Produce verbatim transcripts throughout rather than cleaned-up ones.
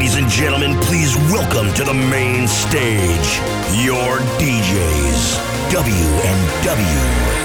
Ladies and gentlemen, please welcome to the main stage your D Js, W and W.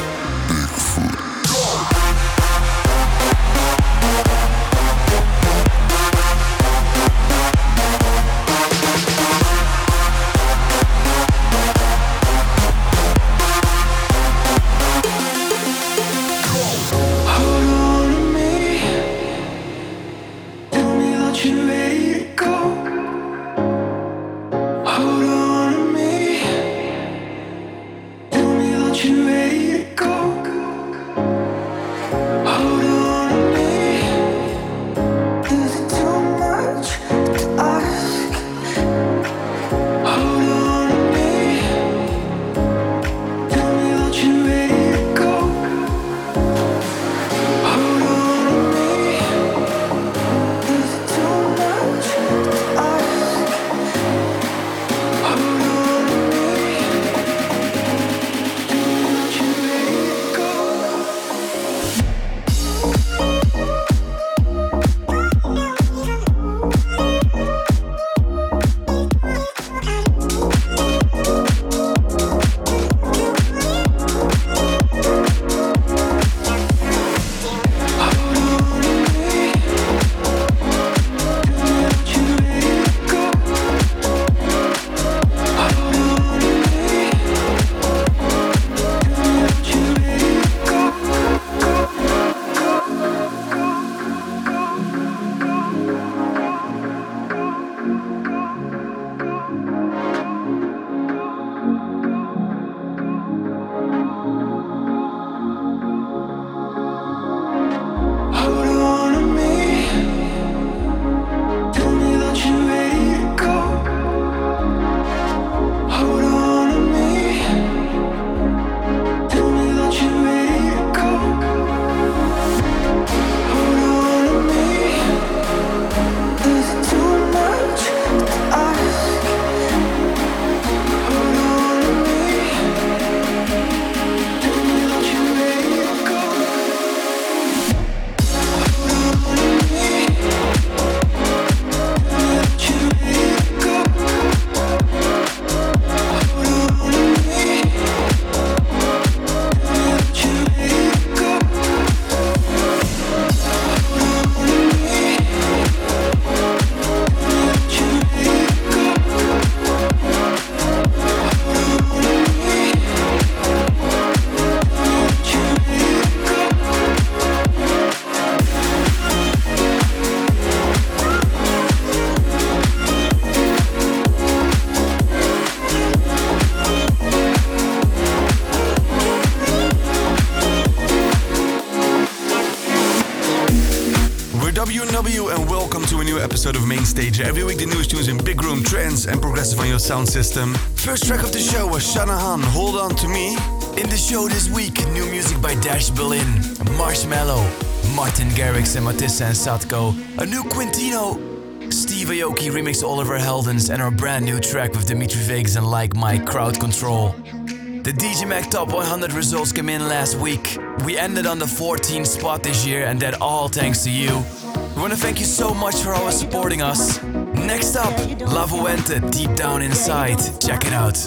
Episode of Main Stage. Every week the newest tunes in big room, trance and progressive on your sound system. First track of the show was Shanahan, Hold On To Me. In the show this week, new music by Dash Berlin, Marshmallow, Martin Garrix and Matissa and Satko, a new Quintino, Steve Aoki remixed Oliver Heldens, and our brand new track with Dimitri Vegas and Like Mike, Crowd Control. The D J Mag Top one hundred results came in last week. We ended on the fourteenth spot this year, and that all thanks to you. We want to thank you so much for always supporting us. Next up, La Fuente, Deep Down Inside. Check it out.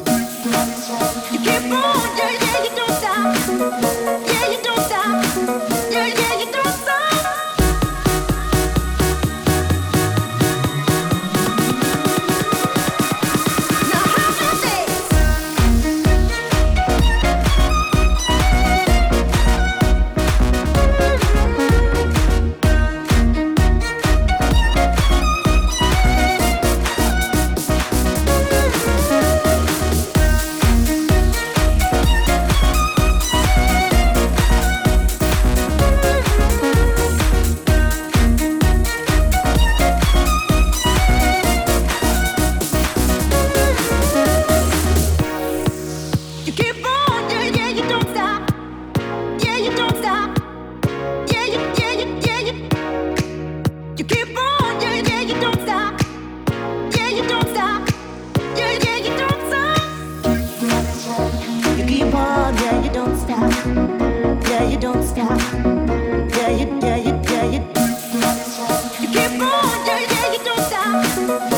You keep on, yeah, yeah, you don't stop. Yeah, you don't stop. Yeah, yeah, you don't stop. you don't stop. Yeah, you, yeah, you, yeah, you. You keep on, yeah, yeah, you don't stop.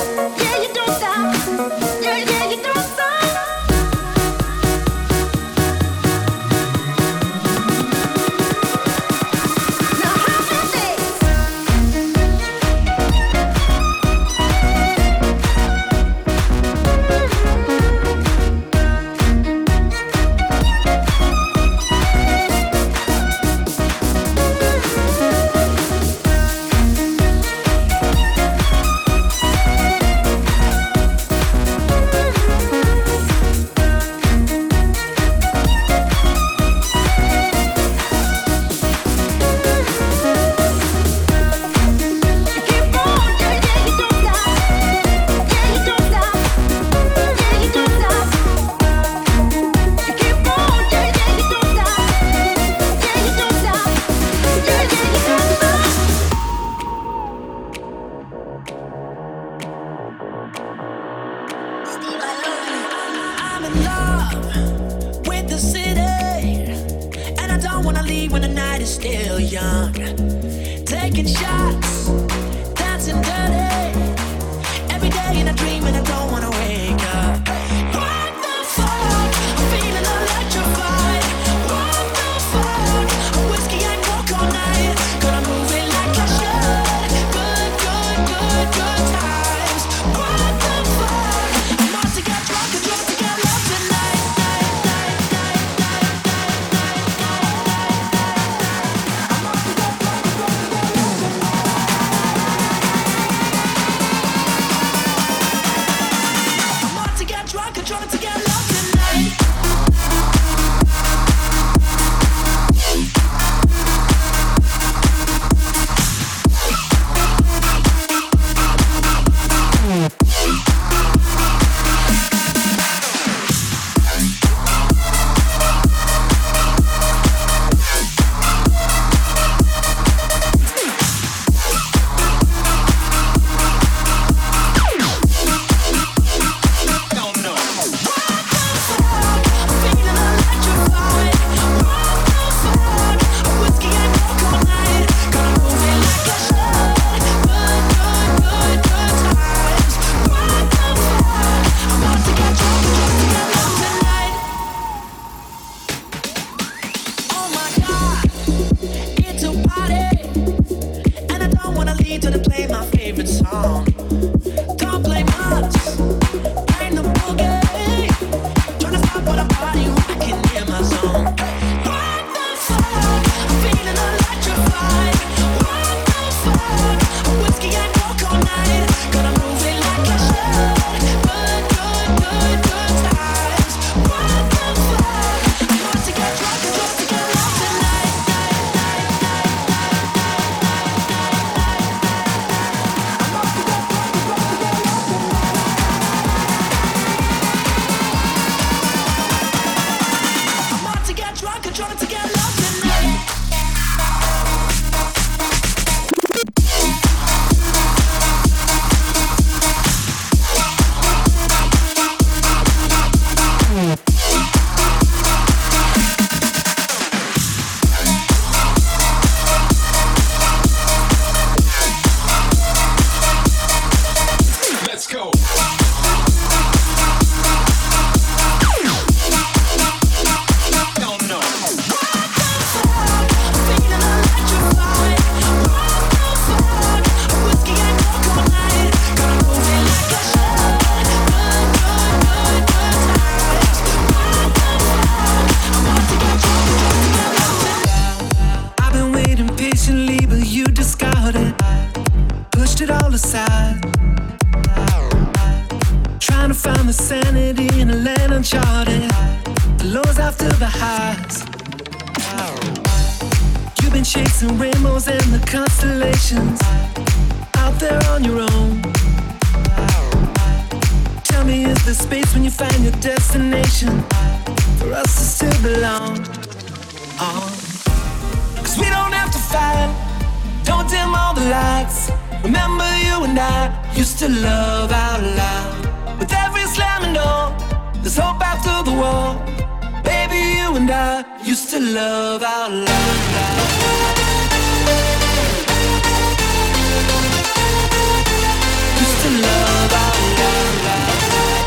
Used to love out loud.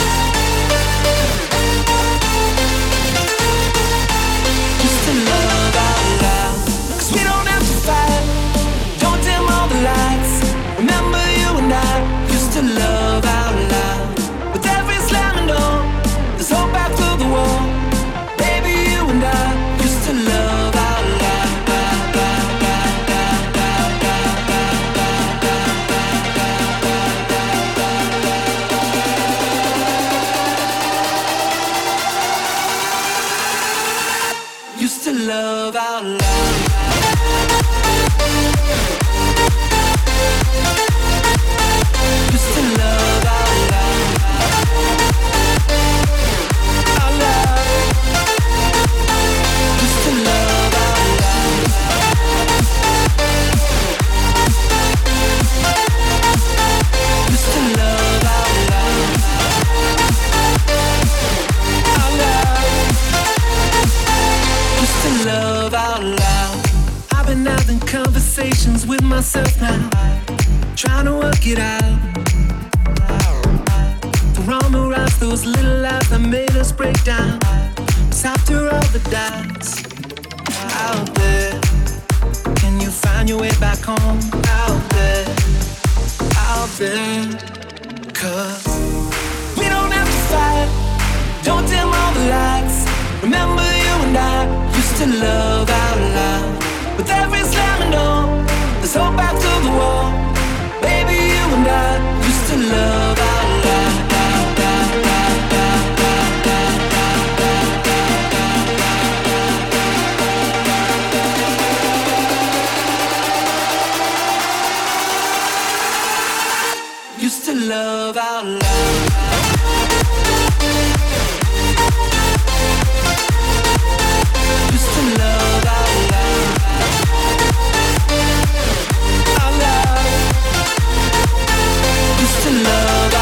love out loud. Used to love out loud. Out loud. Used to love out loud. Used to love out loud. Out loud. Used to love out loud. I've been having conversations with myself now, trying to work it out. To memorize those little lies that made us break down. It's after all the doubts out there. Can you find your way back home? Out there, out there. Cause we don't have to fight. Don't dim all the lights. Remember you and I used to love out loud. With every slamming door, there's hope after the war. Baby, you and I used to love out loud. Used to love out loud. Used to love out loud. Out loud. Used to love out loud.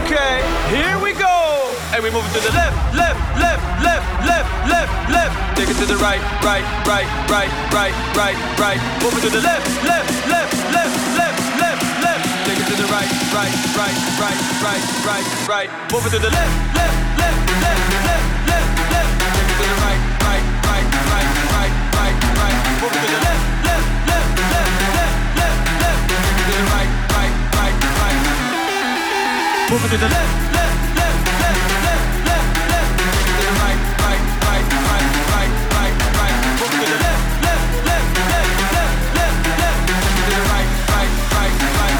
Okay, here we go. And we move it to the left, left, left, left, left, left, left. Take it to the right, right, right, right, right, right, right. Move it to the left, left, left, left, left, left, left. Take it to the right, right, right, right, right, right, right. Move it to the left, left, left, left, left, left, left. Take it to the right, right, right, right, right, right, right. Move it to the left, left, left, left, left, left, left. Take it to the right, right, right, right. Move it to the left, left, left, left, left, left, left. Take it to the right, right, right, right, right, right, right. Move it to the left, left, left, left, left, left, left. Take it to the right, right, right, right.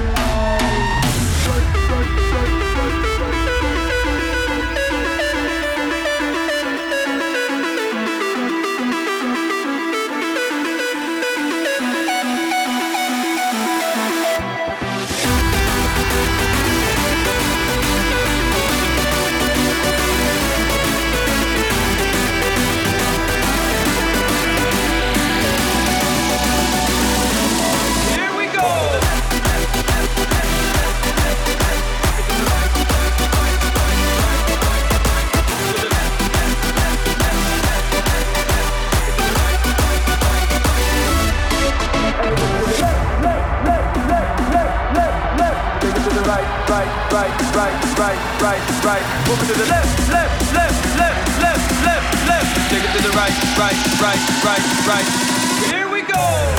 Move it to the left, left, left, left, left, left, left. Take it to the right, right, right, right, right. Here we go.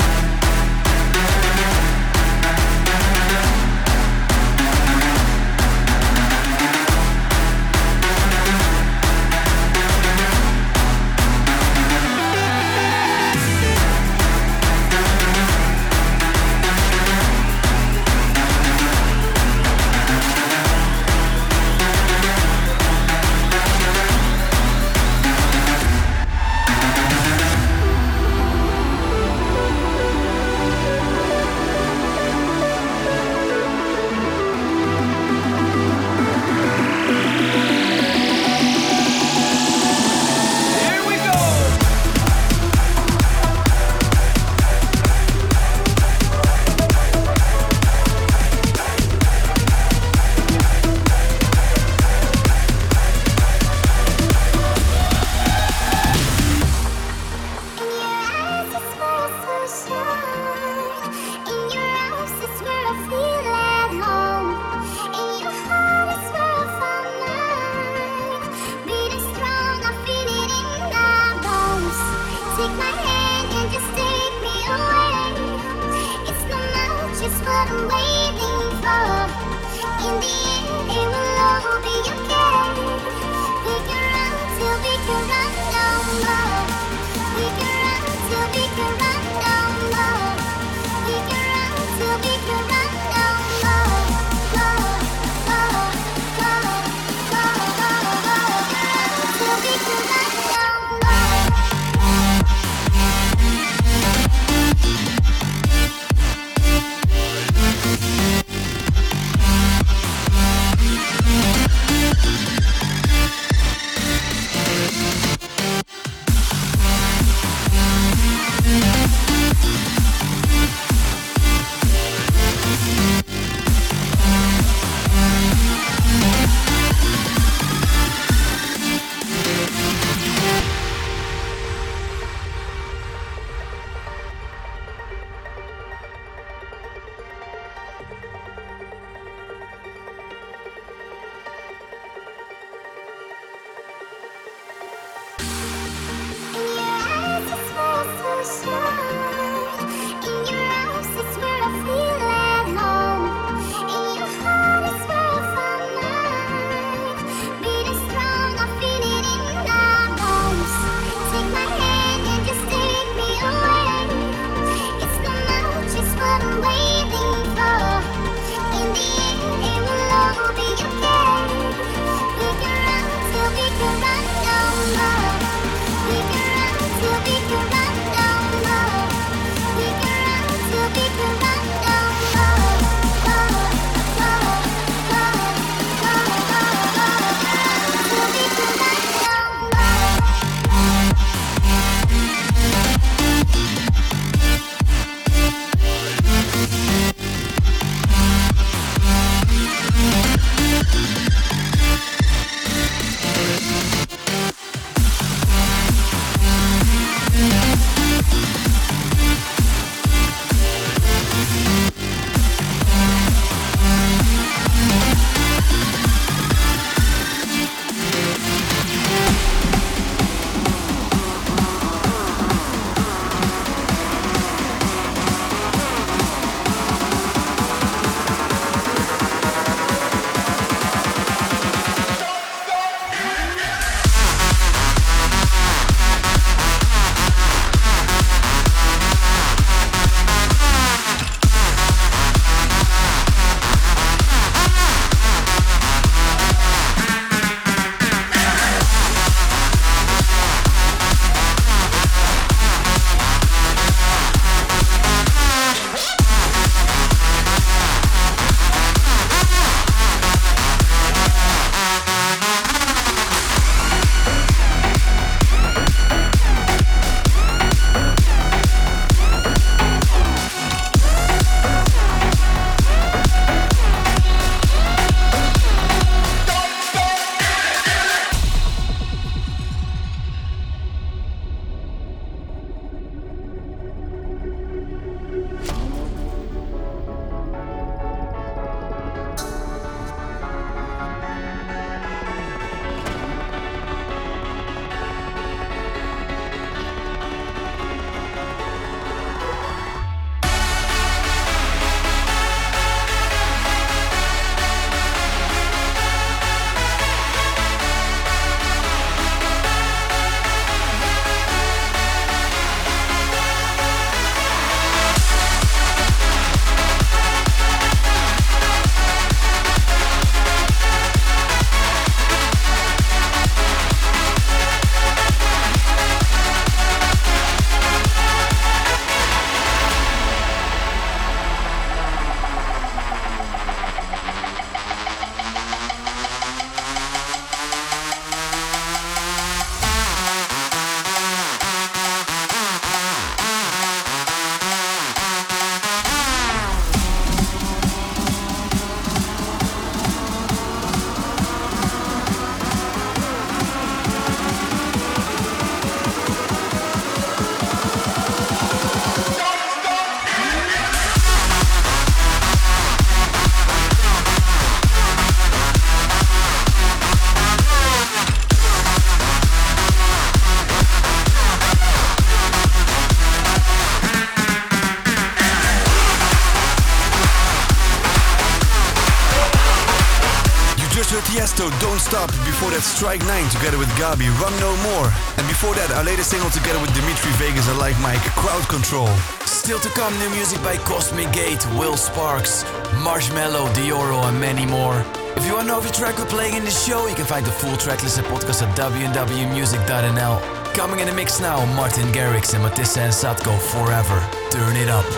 to Tiesto, Don't Stop. Before that, Strike nine together with Gabi, Run No More. And before that, our latest single together with Dimitri Vegas and Like Mike, Crowd Control. Still to come, new music by Cosmic Gate, Will Sparks, Marshmello, Dioro and many more. If you want to know every track we're playing in the show, you can find the full tracklist and podcast at w w music dot n l. Coming in the mix now, Martin Garrix and Matissa and Satko, Forever. Turn it up.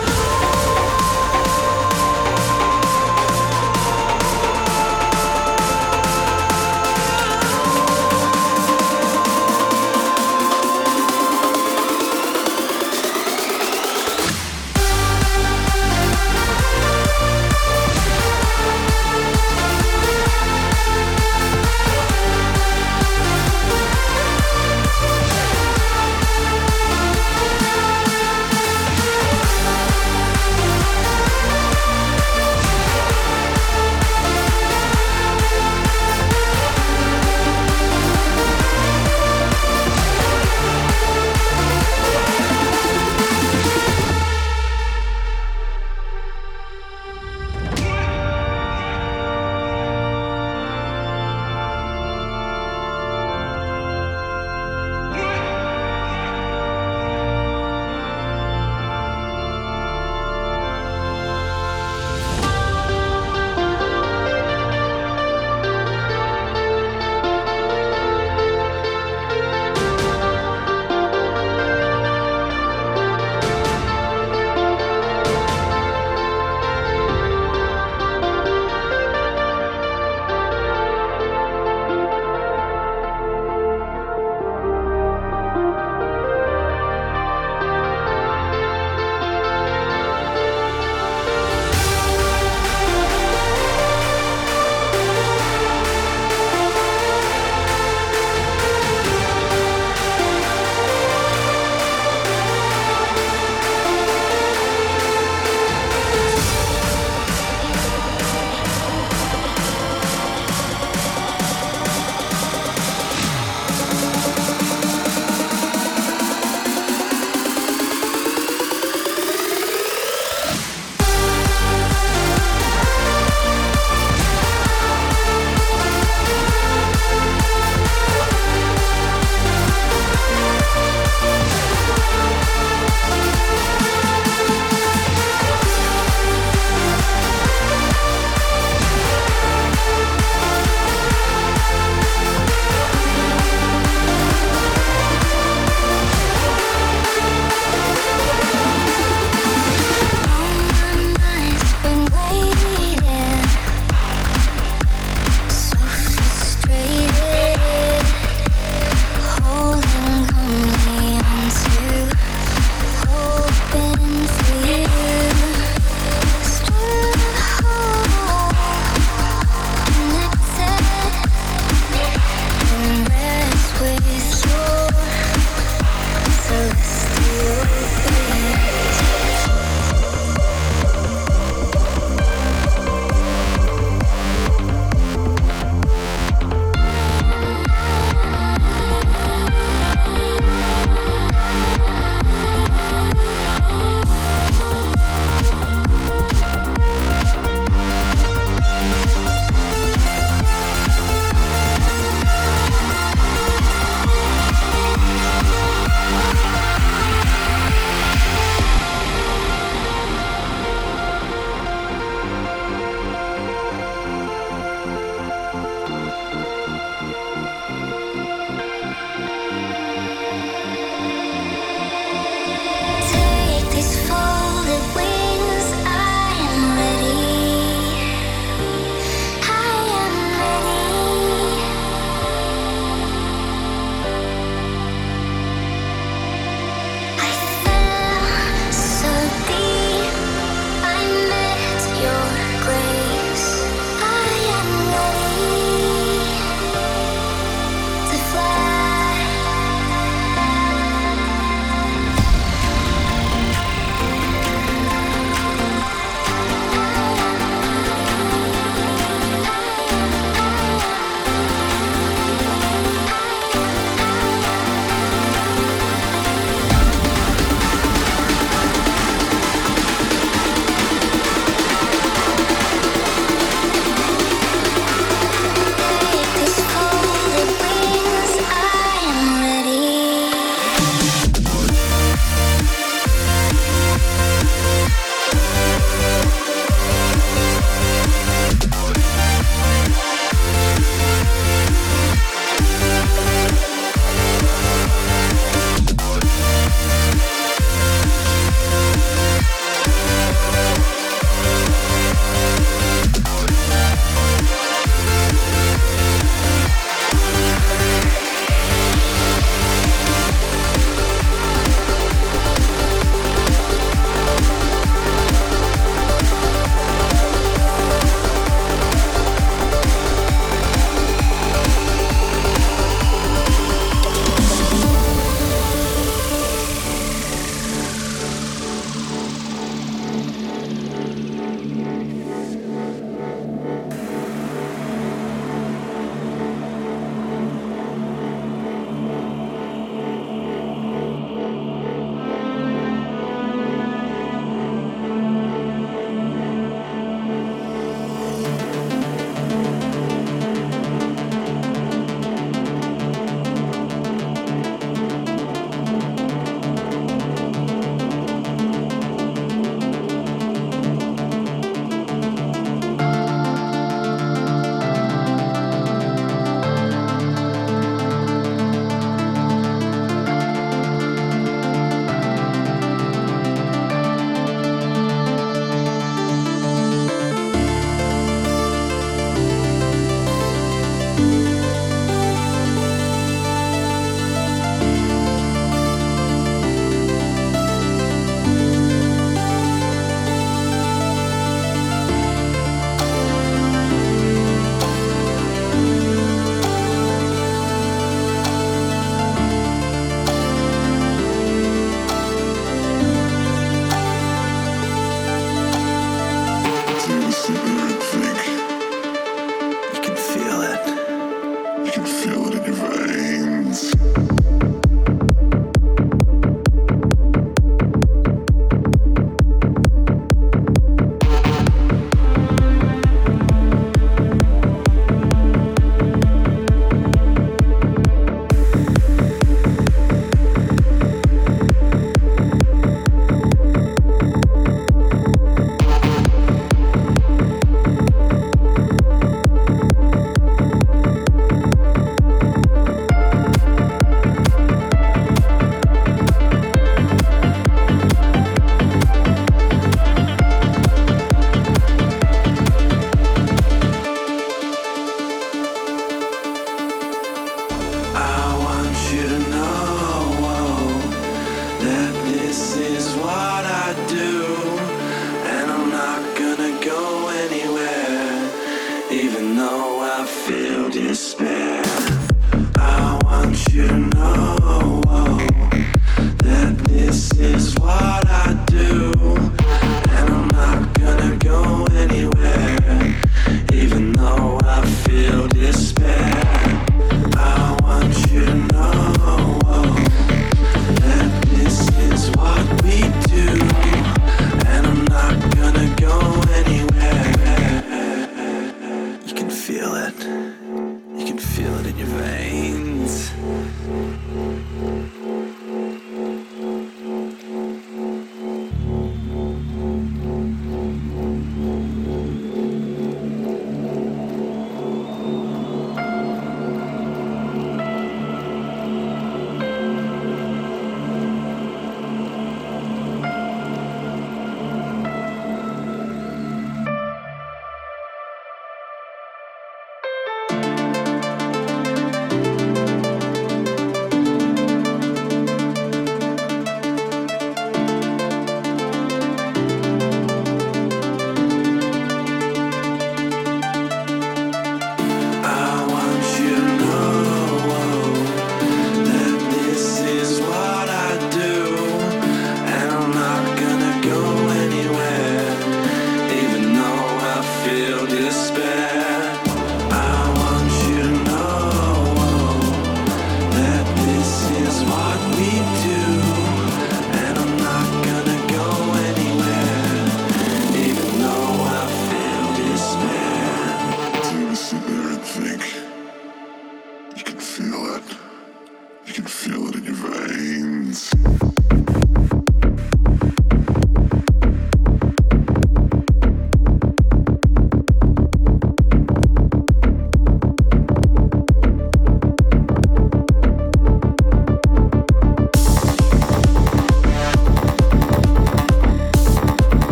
despair. I want you to know that this is what I do, and I'm not gonna go anywhere, even though I feel despair. I want you to know that this is what we do, and I'm not gonna go anywhere. You can feel it. You can feel it in your veins.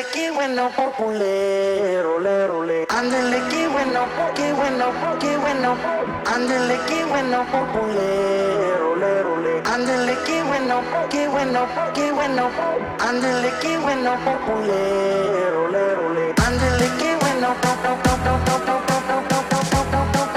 qué bueno, populero, lero, le. Ándele, qué bueno, qué bueno, qué bueno. Ándele, qué bueno, populero, lero, le. Ándele, qué bueno, qué bueno, qué bueno. Ándele, qué bueno, populero, lero, le. Ándele, qué bueno, pop, pop, pop, pop, pop, pop, pop, pop, pop, pop, pop, pop, pop.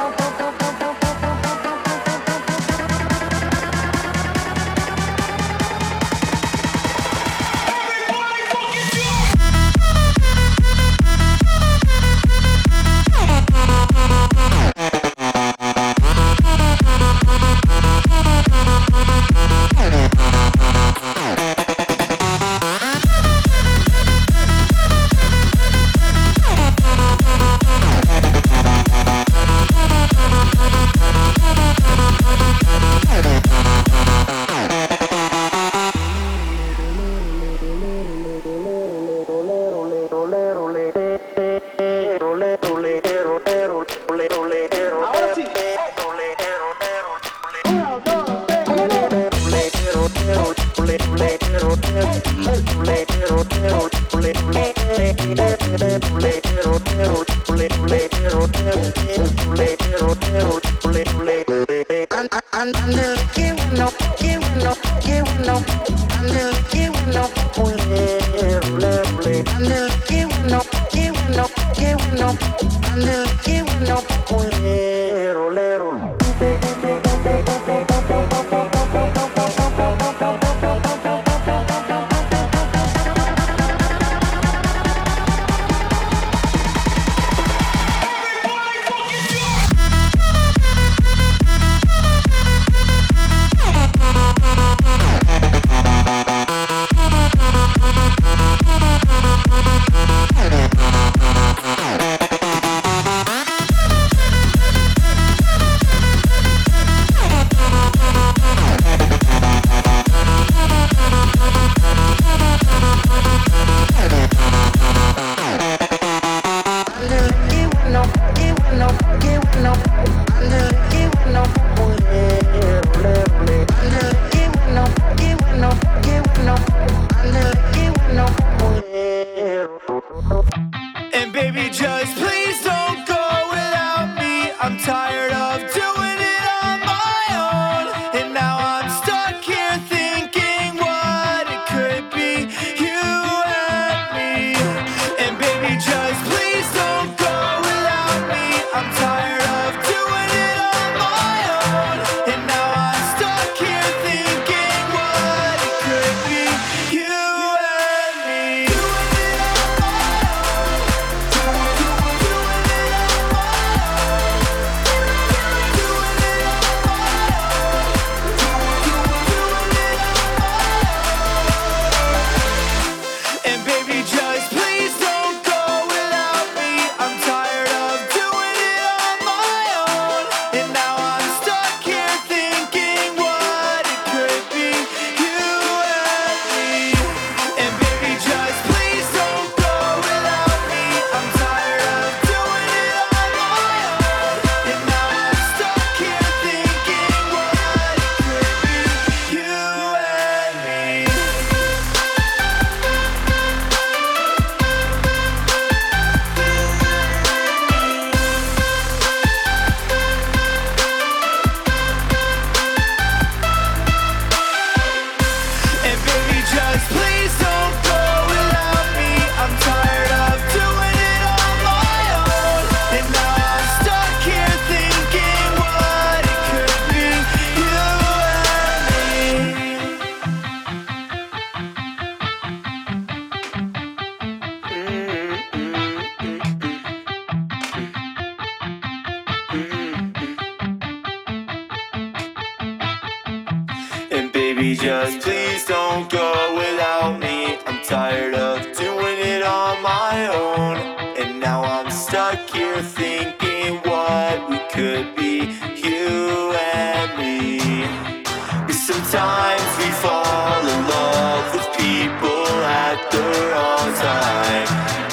Baby, just please don't go without me. I'm tired of doing it on my own. And now I'm stuck here thinking what we could be, you and me. 'Cause sometimes we fall in love with people at the wrong time.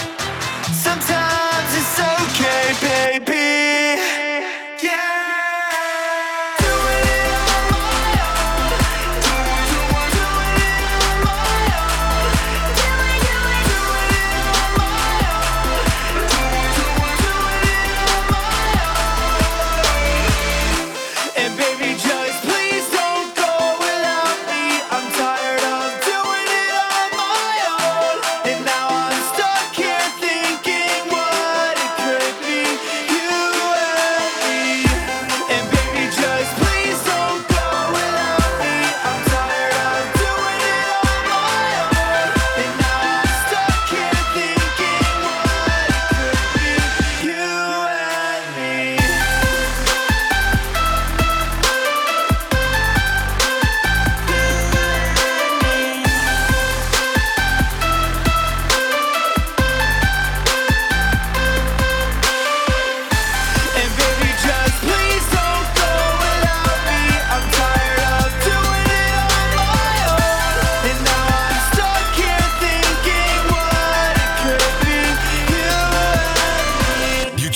Sometimes it's okay, baby.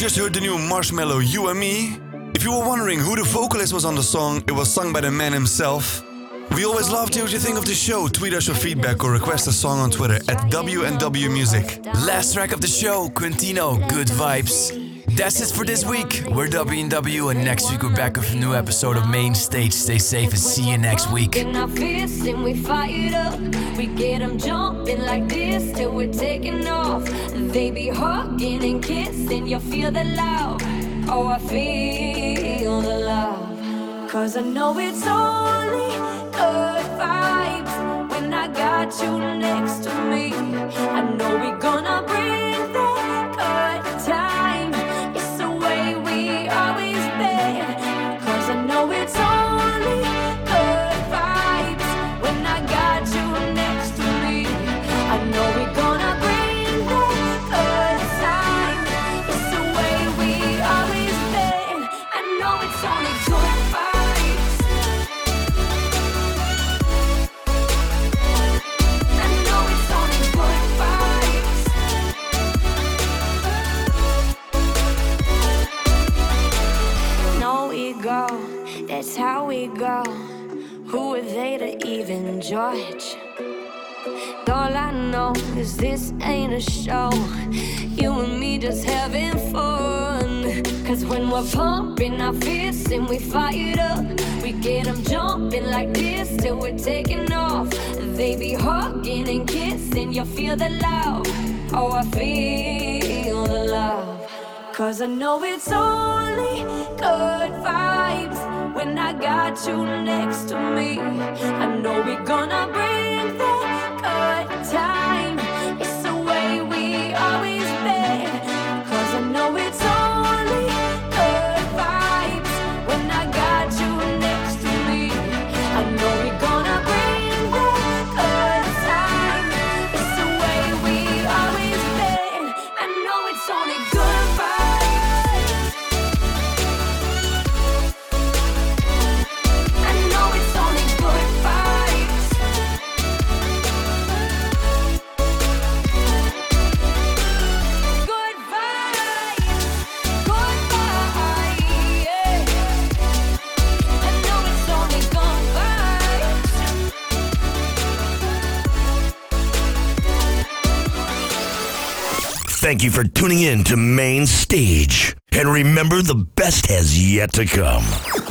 just heard the new Marshmello, You and Me. If you were wondering who the vocalist was on the song, it was sung by the man himself. We always love to hear what you think of the show. Tweet us your feedback or request a song on Twitter at W N W Music. Last track of the show, Quintino, Good Vibes. That's it for this week. We're W N W, and next week we're back with a new episode of Main Stage. Stay safe and see you next week. In our fists and we fight up. We get them jumping like this till we're taking off. They be hugging and kissing, you feel the love. Oh, I feel the love. Cause I know it's only good vibes when I got you next to me. I know we're gonna bring that good time. It's the way we always been. Cause I know it's only good vibes when I got you next to me. I know we're gonna bring that good time. It's the way we always been. I know it's only good vibes. I know it's only good vibes. No ego, that's how we go. Who are they to even judge? All I know is this ain't a show. You and me just having fun. Cause when we're pumping our fists and we fire up, we get them jumping like this till we're taking off. They be hugging and kissing, you feel the love. Oh, I feel the love. Cause I know it's only good vibes when I got you next to me. I know we're gonna bring that good time. It's the way we always been. Cause I know it's only good vibes when I got you next to me. I know we're gonna bring that good time. It's the way we always been. I know it's only good vibes. I know it's only good vibes. Good vibes, good vibes, yeah. I know it's only good vibes. Thank you for tuning in to Main Stage. And remember, the best has yet to come.